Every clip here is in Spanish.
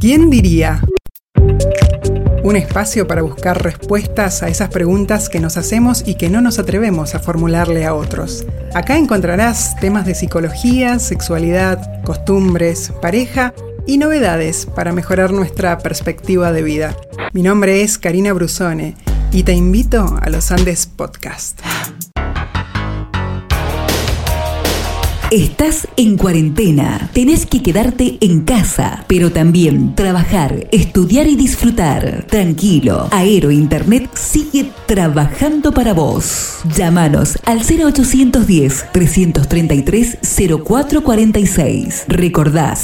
¿Quién diría? Un espacio para buscar respuestas a esas preguntas que nos hacemos y que no nos atrevemos a formularle a otros. Acá encontrarás temas de psicología, sexualidad, costumbres, pareja y novedades para mejorar nuestra perspectiva de vida. Mi nombre es Karina Brusone y te invito a los Andes Podcast. Estás en cuarentena, tenés que quedarte en casa, pero también trabajar, estudiar y disfrutar. Tranquilo, Aero Internet sigue trabajando para vos. Llámanos al 0810-333-0446. Recordá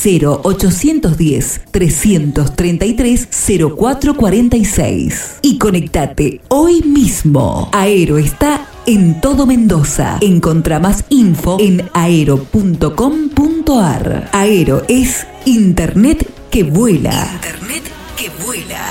0810-333-0446. Y conectate hoy mismo. Aero está en todo Mendoza. Encontrá más info en aero.com.ar. Aero es Internet que vuela. Internet que vuela.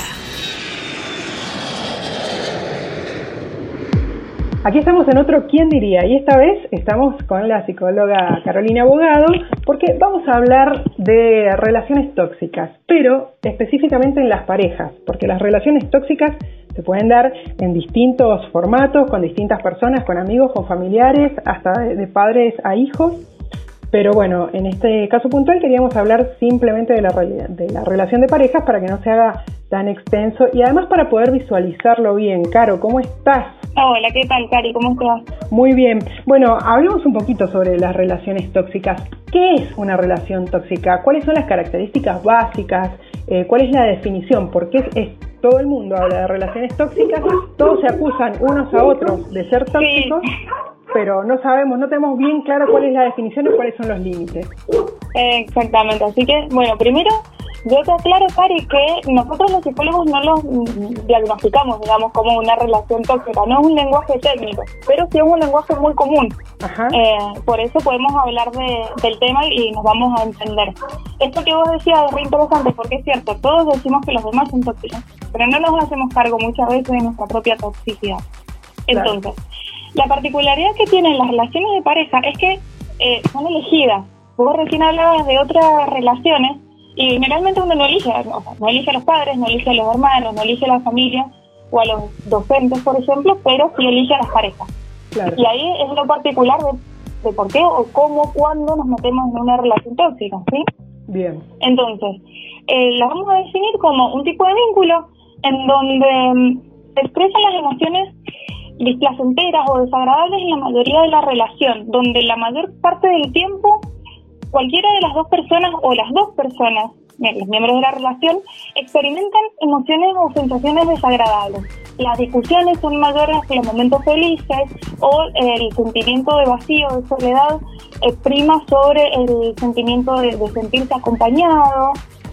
Aquí estamos en otro ¿Quién diría? Y esta vez estamos con la psicóloga Carolina Bogado porque vamos a hablar de relaciones tóxicas, pero específicamente en las parejas, porque las relaciones tóxicas se pueden dar en distintos formatos, con distintas personas, con amigos, con familiares, hasta de padres a hijos. Pero bueno, en este caso puntual queríamos hablar simplemente de la relación de parejas para que no se haga tan extenso y además para poder visualizarlo bien. Caro, ¿cómo estás? Hola, ¿qué tal, Cari? ¿Cómo estás? Muy bien. Bueno, hablemos un poquito sobre las relaciones tóxicas. ¿Qué es una relación tóxica? ¿Cuáles son las características básicas? ¿Cuál es la definición? ¿Por qué todo el mundo habla de relaciones tóxicas? Todos se acusan unos a otros de ser tóxicos, sí, pero no tenemos bien claro cuál es la definición y cuáles son los límites. Exactamente. Así que, bueno, primero yo te aclaro, Cari, que nosotros los psicólogos no los diagnosticamos, digamos, como una relación tóxica. No es un lenguaje técnico, pero sí es un lenguaje muy común. Ajá. Por eso podemos hablar del tema y nos vamos a entender. Esto que vos decías es muy interesante porque es cierto, todos decimos que los demás son tóxicos, pero no nos hacemos cargo muchas veces de nuestra propia toxicidad. Entonces, la particularidad que tienen las relaciones de pareja es que son elegidas. Vos recién hablabas de otras relaciones y generalmente uno no elige, no elige a los padres, no elige a los hermanos, no elige a la familia o a los docentes, por ejemplo, pero sí elige a las parejas. Claro. Y ahí es lo particular de por qué o cómo, cuándo nos metemos en una relación tóxica, ¿sí? Bien. Entonces, la vamos a definir como un tipo de vínculo en donde se expresan las emociones displacenteras o desagradables en la mayoría de la relación, donde la mayor parte del tiempo cualquiera de las dos personas o las dos personas, los miembros de la relación, experimentan emociones o sensaciones desagradables. Las discusiones son mayores que los momentos felices o el sentimiento de vacío, de soledad, prima sobre el sentimiento de sentirse acompañado,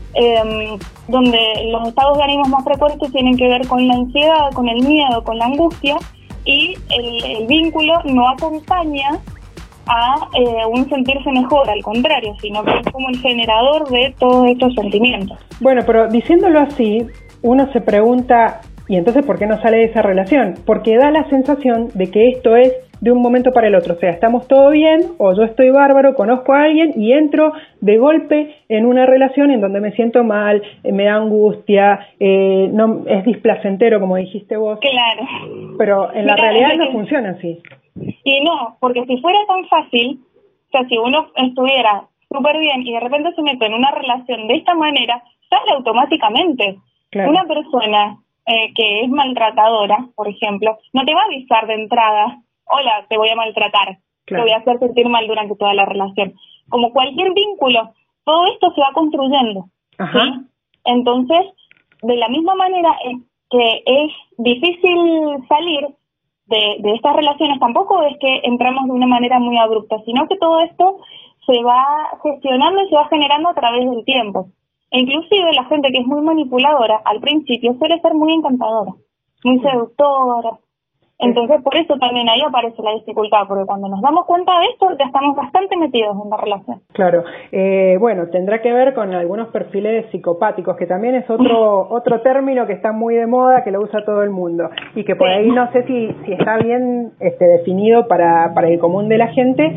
donde los estados de ánimo más frecuentes tienen que ver con la ansiedad, con el miedo, con la angustia, y el vínculo no acompaña a un sentirse mejor, al contrario, sino que es como el generador de todos estos sentimientos. Bueno, pero diciéndolo así, uno se pregunta, ¿y entonces por qué no sale de esa relación? Porque da la sensación de que esto es de un momento para el otro, o sea, estamos todo bien, o yo estoy bárbaro, conozco a alguien y entro de golpe en una relación en donde me siento mal, me da angustia, no es displacentero, como dijiste vos. Claro. Pero en la realidad no funciona así. Y no, porque si fuera tan fácil, o sea, si uno estuviera súper bien y de repente se mete en una relación de esta manera, sale automáticamente. Claro. Una persona que es maltratadora, por ejemplo, no te va a avisar de entrada, hola, te voy a maltratar, claro, te voy a hacer sentir mal durante toda la relación. Como cualquier vínculo, todo esto se va construyendo. Ajá. ¿Sí? Entonces, de la misma manera que es difícil salir de estas relaciones, tampoco es que entramos de una manera muy abrupta, sino que todo esto se va gestionando y se va generando a través del tiempo. E inclusive la gente que es muy manipuladora al principio suele ser muy encantadora, muy seductora. Entonces por eso también ahí aparece la dificultad, porque cuando nos damos cuenta de esto ya estamos bastante metidos en la relación. Claro, bueno, tendrá que ver con algunos perfiles psicopáticos, que también es otro término que está muy de moda, que lo usa todo el mundo, y que por ahí no sé si está bien definido para el común de la gente,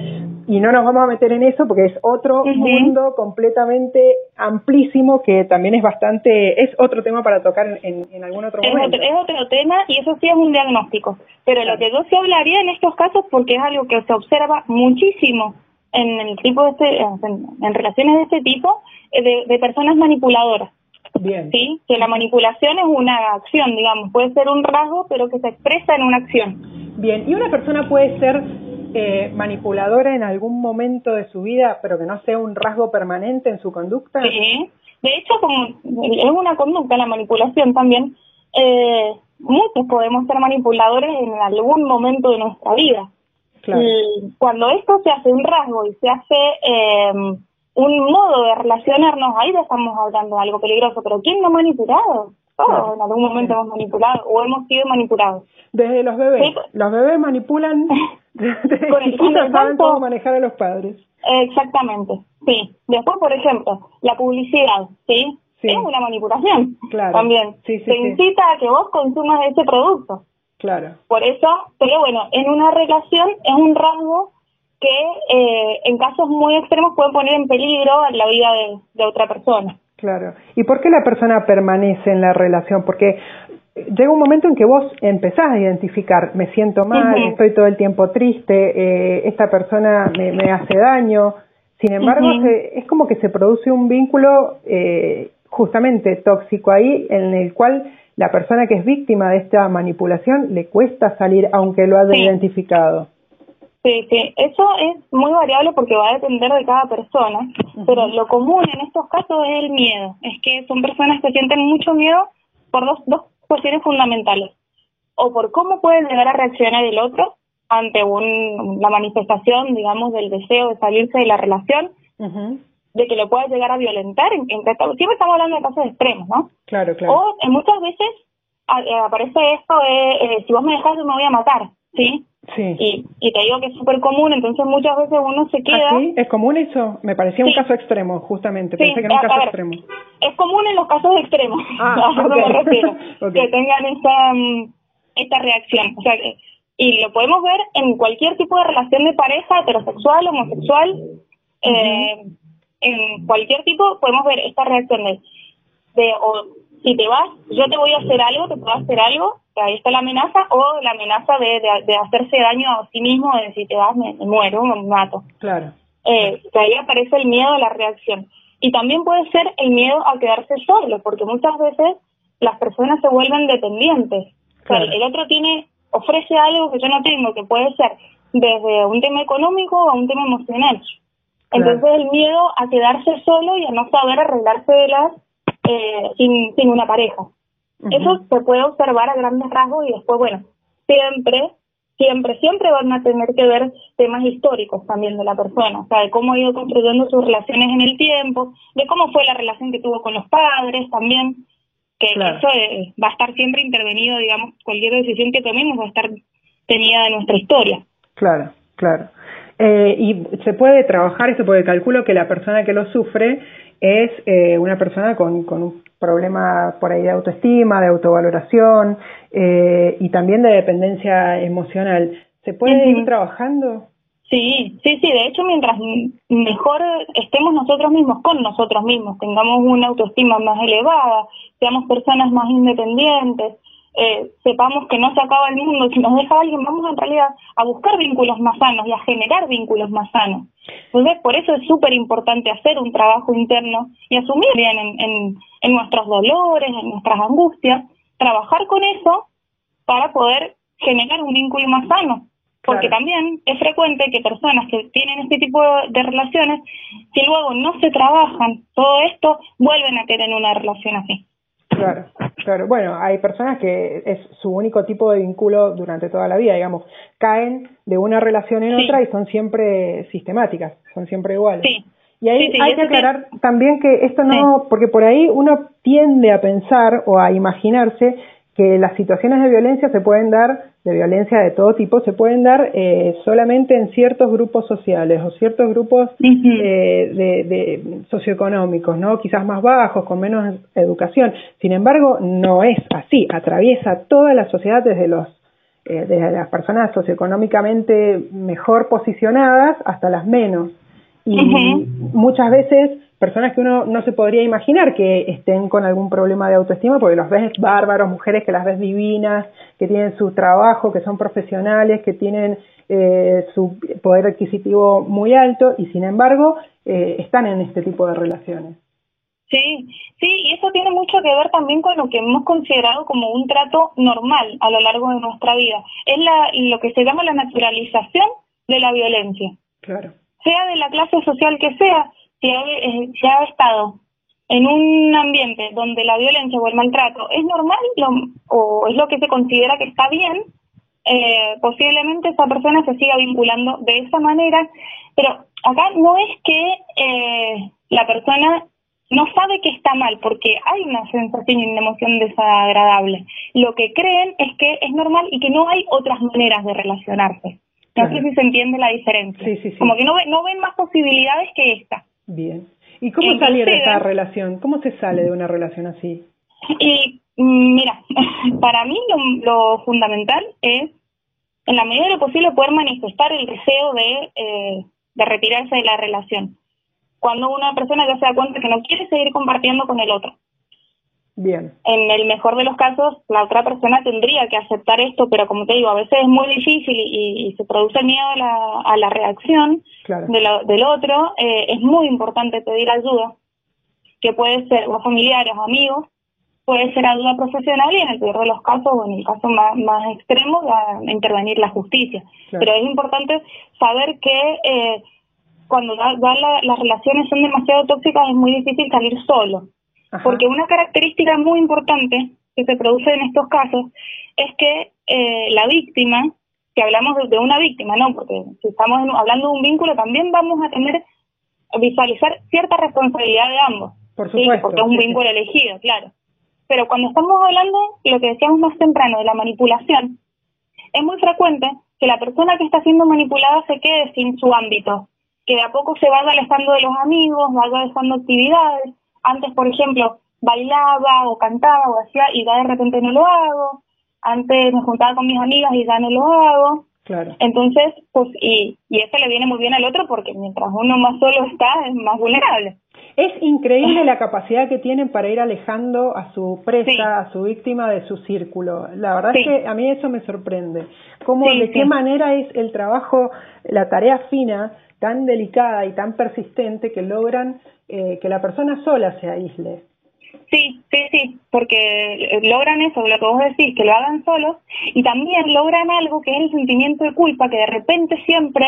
y no nos vamos a meter en eso porque es otro mundo completamente amplísimo que también es otro tema para tocar en algún otro momento. Es otro tema y eso sí es un diagnóstico. Pero lo que yo sí hablaría en estos casos, porque es algo que se observa muchísimo en el tipo en relaciones de este tipo, de personas manipuladoras. Bien. Sí, que la manipulación es una acción, digamos, puede ser un rasgo, pero que se expresa en una acción. Bien, ¿y una persona puede ser manipuladora en algún momento de su vida, pero que no sea un rasgo permanente en su conducta? Sí, de hecho, como es una conducta la manipulación también, muchos podemos ser manipuladores en algún momento de nuestra vida. Claro. Y cuando esto se hace un rasgo y se hace un modo de relacionarnos, ahí ya estamos hablando de algo peligroso. Pero ¿quién no ha manipulado? Todos Claro. en algún momento hemos manipulado o hemos sido manipulados. Desde los bebés. Sí. Los bebés manipulan, Con el saben cómo manejar a los padres. Exactamente, sí. Después, por ejemplo, la publicidad, ¿sí? Sí. Es una manipulación. Claro. También. Sí, Te incita a que vos consumas ese producto. Claro. Por eso, pero bueno, en una relación es un rasgo que en casos muy extremos puede poner en peligro la vida de otra persona. Claro. ¿Y por qué la persona permanece en la relación? Porque llega un momento en que vos empezás a identificar, me siento mal, estoy todo el tiempo triste, esta persona me hace daño. Sin embargo, es como que se produce un vínculo justamente tóxico ahí, en el cual la persona que es víctima de esta manipulación le cuesta salir aunque lo haya identificado. Sí, eso es muy variable porque va a depender de cada persona, pero lo común en estos casos es el miedo. Es que son personas que sienten mucho miedo por dos cuestiones fundamentales. O por cómo puede llegar a reaccionar el otro ante la manifestación, digamos, del deseo de salirse de la relación, de que lo pueda llegar a violentar. Siempre estamos hablando de casos extremos, ¿no? Claro. O muchas veces aparece esto de, si vos me dejás yo me voy a matar, ¿sí? Sí. Y te digo que es súper común, entonces muchas veces uno se queda... ¿Ah, sí? ¿Es común eso? Me parecía un caso extremo, justamente. Sí, Pensé que era un caso extremo. Es común en los casos extremos, a eso me refiero, que tengan esta reacción. O sea, y lo podemos ver en cualquier tipo de relación de pareja, heterosexual, homosexual, en cualquier tipo podemos ver esta reacción de o si te vas, yo te voy a hacer algo, te puedo hacer algo, ahí está la amenaza, o la amenaza de hacerse daño a sí mismo, de si te vas me muero, me mato. Claro. Que ahí aparece el miedo a la reacción. Y también puede ser el miedo a quedarse solo, porque muchas veces las personas se vuelven dependientes. Claro. O sea, el otro ofrece algo que yo no tengo, que puede ser desde un tema económico a un tema emocional. Claro. Entonces el miedo a quedarse solo y a no saber arreglárselas sin una pareja. Eso se puede observar a grandes rasgos y después, bueno, siempre van a tener que ver temas históricos también de la persona, o sea, de cómo ha ido construyendo sus relaciones en el tiempo, de cómo fue la relación que tuvo con los padres también, que claro. Eso va a estar siempre intervenido, digamos, cualquier decisión que tomemos va a estar tenida de nuestra historia. Claro. Y se puede trabajar eso porque calculo que la persona que lo sufre es una persona con un problema por ahí de autoestima, de autovaloración y también de dependencia emocional. ¿Se puede ir trabajando? Sí. De hecho, mientras mejor estemos nosotros mismos con nosotros mismos, tengamos una autoestima más elevada, seamos personas más independientes, sepamos que no se acaba el mundo, si nos deja alguien, vamos en realidad a buscar vínculos más sanos y a generar vínculos más sanos. Entonces, por eso es súper importante hacer un trabajo interno y asumir bien en nuestros dolores, en nuestras angustias, trabajar con eso para poder generar un vínculo más sano. Porque también es frecuente que personas que tienen este tipo de relaciones, si luego no se trabajan todo esto, vuelven a tener una relación así. Claro. Bueno, hay personas que es su único tipo de vínculo durante toda la vida, digamos, caen de una relación en otra y son siempre sistemáticas, son siempre iguales. Sí. Y ahí hay que aclarar también que esto no, porque por ahí uno tiende a pensar o a imaginarse que las situaciones de violencia se pueden dar, de violencia de todo tipo, se pueden dar solamente en ciertos grupos sociales o ciertos grupos de socioeconómicos, ¿no? Quizás más bajos, con menos educación. Sin embargo, no es así. Atraviesa toda la sociedad desde los desde las personas socioeconómicamente mejor posicionadas hasta las menos. Y muchas veces personas que uno no se podría imaginar que estén con algún problema de autoestima, porque los ves bárbaros, mujeres que las ves divinas, que tienen su trabajo, que son profesionales, que tienen su poder adquisitivo muy alto, y sin embargo están en este tipo de relaciones. Sí, y eso tiene mucho que ver también con lo que hemos considerado como un trato normal a lo largo de nuestra vida. Es lo que se llama la naturalización de la violencia. Claro. Sea de la clase social que sea, si ha estado en un ambiente donde la violencia o el maltrato es normal o es lo que se considera que está bien, posiblemente esa persona se siga vinculando de esa manera, pero acá no es que la persona no sabe que está mal, porque hay una sensación y una emoción desagradable. Lo que creen es que es normal y que no hay otras maneras de relacionarse. No sé si se entiende la diferencia. Sí. Como que no ven más posibilidades que esta. Bien. ¿Y cómo salir de esta relación? ¿Cómo se sale de una relación así? Y mira, para mí lo fundamental es, en la medida de lo posible, poder manifestar el deseo de retirarse de la relación. Cuando una persona ya se da cuenta que no quiere seguir compartiendo con el otro. Bien. En el mejor de los casos, la otra persona tendría que aceptar esto, pero como te digo, a veces es muy difícil y se produce el miedo a la reacción del otro. Es muy importante pedir ayuda, que puede ser o familiares o amigos, puede ser ayuda profesional y en el peor de los casos, o en el caso más extremo, a intervenir la justicia. Claro. Pero es importante saber que cuando las relaciones son demasiado tóxicas es muy difícil salir solo. Ajá. Porque una característica muy importante que se produce en estos casos es que la víctima, si hablamos de una víctima, ¿no? Porque si estamos hablando de un vínculo también vamos a visualizar cierta responsabilidad de ambos. Por supuesto. ¿Sí? Porque es un vínculo elegido, claro. Pero cuando estamos hablando, lo que decíamos más temprano, de la manipulación, es muy frecuente que la persona que está siendo manipulada se quede sin su ámbito, que de a poco se vaya alejando de los amigos, vaya dejando actividades. Antes, por ejemplo, bailaba o cantaba o hacía y ya de repente no lo hago. Antes me juntaba con mis amigas y ya no lo hago. Claro. Entonces, pues, y eso le viene muy bien al otro porque mientras uno más solo está, es más vulnerable. Es increíble la capacidad que tienen para ir alejando a su presa, a su víctima de su círculo. La verdad es que a mí eso me sorprende. ¿De qué manera es el trabajo, la tarea fina, tan delicada y tan persistente que logran que la persona sola se aísle? Sí, porque logran eso, lo que vos decís, que lo hagan solos, y también logran algo que es el sentimiento de culpa, que de repente siempre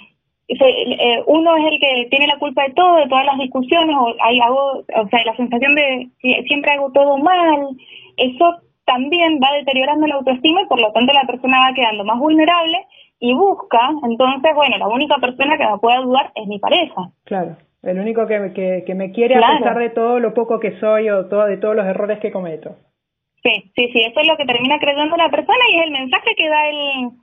uno es el que tiene la culpa de todo, de todas las discusiones, la sensación de que siempre hago todo mal. Eso también va deteriorando la autoestima y por lo tanto la persona va quedando más vulnerable y busca, entonces, la única persona que me puede ayudar es mi pareja. Claro, el único que me quiere a pesar de todo lo poco que soy o de todos los errores que cometo. Sí, eso es lo que termina creyendo la persona y es el mensaje que da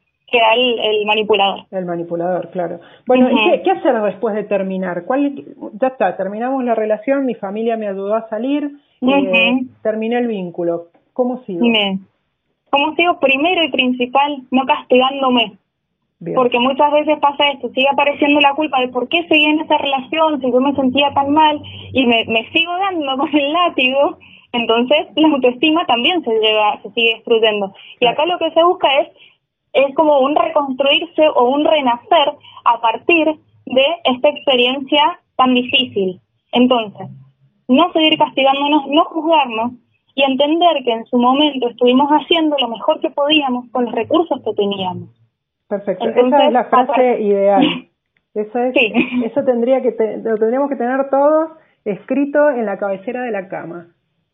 el manipulador. El manipulador, claro. Bueno, ¿y qué hacer después de terminar? Ya está, terminamos la relación, mi familia me ayudó a salir, terminé el vínculo. ¿Cómo sigo? ¿Cómo sigo? Primero y principal, no castigándome. Bien. Porque muchas veces pasa esto, sigue apareciendo la culpa de por qué seguí en esa relación, si yo me sentía tan mal, y me sigo dando con el látigo, entonces la autoestima también se sigue destruyendo. Y acá lo que se busca es como un reconstruirse o un renacer a partir de esta experiencia tan difícil. Entonces, no seguir castigándonos, no juzgarnos y entender que en su momento estuvimos haciendo lo mejor que podíamos con los recursos que teníamos. Perfecto, entonces, esa es la frase ideal. Eso lo tendríamos que tener todos escrito en la cabecera de la cama.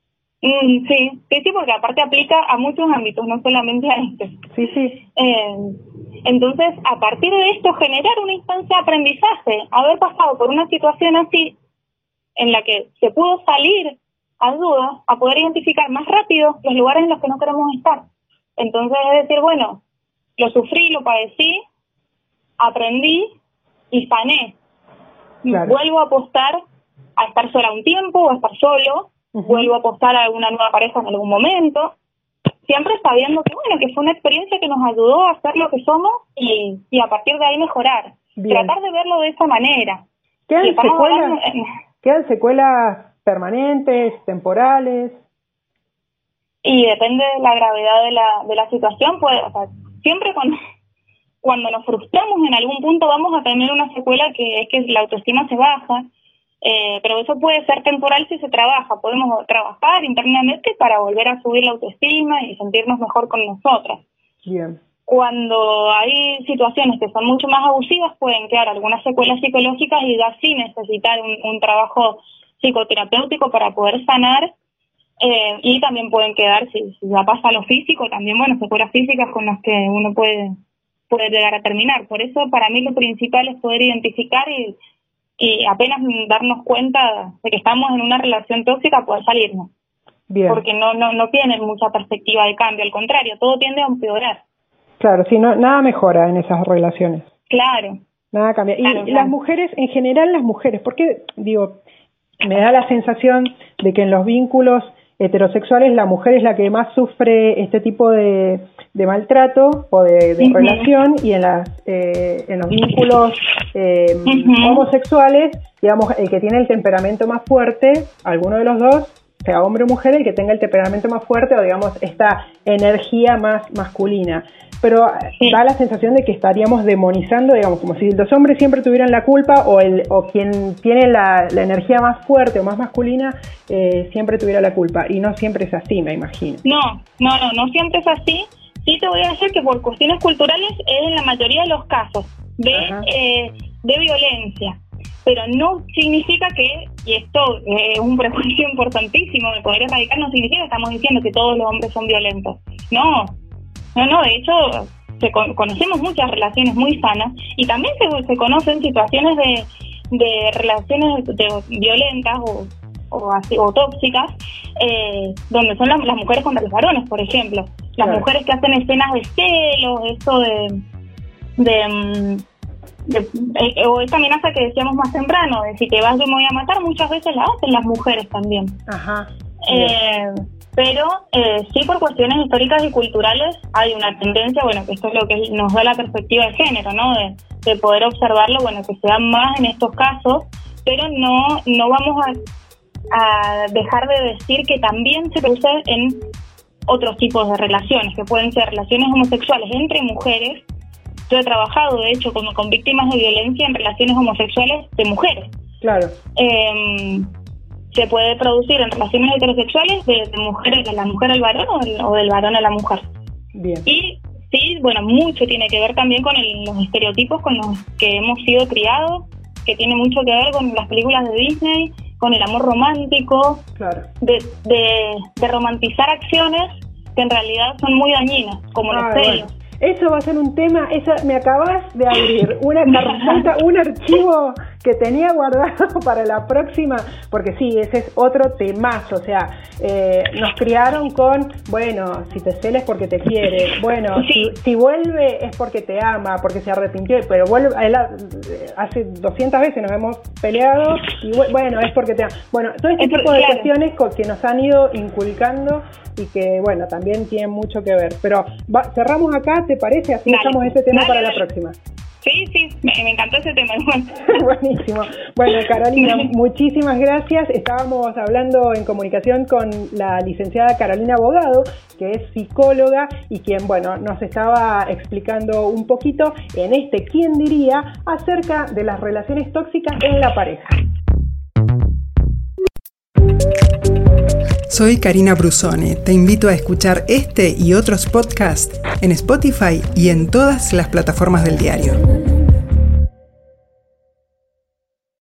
Sí, porque aparte aplica a muchos ámbitos, no solamente a este. Sí. Entonces, a partir de esto, generar una instancia de aprendizaje, haber pasado por una situación así, en la que se pudo salir ayuda a poder identificar más rápido los lugares en los que no queremos estar. Entonces, es decir, lo sufrí, lo padecí, aprendí y sané. Claro. Vuelvo a apostar a estar sola un tiempo o a estar solo. Vuelvo a apostar a una nueva pareja en algún momento. siempre sabiendo que, bueno, que fue una experiencia que nos ayudó a ser lo que somos y a partir de ahí mejorar. Bien. Tratar de verlo de esa manera. ¿Quedan secuelas permanentes, temporales? Y depende de la gravedad de la situación, pues, o sea, siempre cuando nos frustramos en algún punto vamos a tener una secuela que es que la autoestima se baja, pero eso puede ser temporal si se trabaja. Podemos trabajar internamente para volver a subir la autoestima y sentirnos mejor con nosotras. Bien. Cuando hay situaciones que son mucho más abusivas, pueden quedar algunas secuelas psicológicas y ya sí necesitar un trabajo psicoterapéutico para poder sanar. Y también pueden quedar, si ya pasa lo físico, también, bueno, secuelas físicas con las que uno puede llegar a terminar. Por eso, para mí, lo principal es poder identificar y apenas darnos cuenta de que estamos en una relación tóxica, poder salirnos. Bien. Porque no tienen mucha perspectiva de cambio, al contrario, todo tiende a empeorar. Claro, sí, nada mejora en esas relaciones. Claro. Nada cambia. Claro, y las mujeres, en general las mujeres, porque, digo, me da la sensación de que en los vínculos heterosexuales la mujer es la que más sufre este tipo de maltrato o de relación, y en los vínculos homosexuales, digamos, el que tiene el temperamento más fuerte, alguno de los dos, sea hombre o mujer, el que tenga el temperamento más fuerte o, digamos, esta energía más masculina. Pero da la sensación de que estaríamos demonizando, digamos, como si los hombres siempre tuvieran la culpa o quien tiene la energía más fuerte o más masculina siempre tuviera la culpa. Y no siempre es así, me imagino. No siempre es así. Sí te voy a decir que por cuestiones culturales es en la mayoría de los casos de violencia. Pero no significa que, y esto es un prejuicio importantísimo de poder erradicar, no significa que estamos diciendo que todos los hombres son violentos. No, de hecho, conocemos muchas relaciones muy sanas y también se conocen situaciones de relaciones violentas o tóxicas, donde son las mujeres contra los varones, por ejemplo. Las mujeres que hacen escenas de celos, eso o esta amenaza que decíamos más temprano, de si te vas yo me voy a matar, muchas veces la hacen las mujeres también. Ajá. Pero sí, por cuestiones históricas y culturales hay una tendencia, bueno, que esto es lo que nos da la perspectiva de género, ¿no? De poder observarlo, bueno, que se dan más en estos casos, pero no vamos a dejar de decir que también se produce en otros tipos de relaciones, que pueden ser relaciones homosexuales entre mujeres. Yo he trabajado, de hecho, con víctimas de violencia en relaciones homosexuales de mujeres. Claro. Se puede producir en relaciones heterosexuales de mujeres, de la mujer al varón o del varón a la mujer. Bien. Y sí, bueno, mucho tiene que ver también con los estereotipos con los que hemos sido criados, que tiene mucho que ver con las películas de Disney, con el amor romántico, claro, de romantizar acciones que en realidad son muy dañinas, como los celos. Bueno. Eso va a ser un tema, me acabas de abrir una carpeta, un archivo que tenía guardado para la próxima, porque sí, ese es otro temazo, o sea, nos criaron con, bueno, si te celes porque te quiere, bueno, si vuelve es porque te ama, porque se arrepintió, pero vuelve, hace 200 veces nos hemos peleado y bueno, es porque te ama. Bueno, todo este tipo de cuestiones que nos han ido inculcando y que, bueno, también tienen mucho que ver. Pero cerramos acá, ¿te parece? Así dejamos ese tema para la próxima. Sí, me encantó ese tema. Buenísimo. Bueno, Carolina, muchísimas gracias. Estábamos hablando en comunicación con la licenciada Carolina Bogado, que es psicóloga y quien, bueno, nos estaba explicando un poquito en este ¿Quién diría? Acerca de las relaciones tóxicas en la pareja. Soy Karina Brusone. Te invito a escuchar este y otros podcasts en Spotify y en todas las plataformas del diario.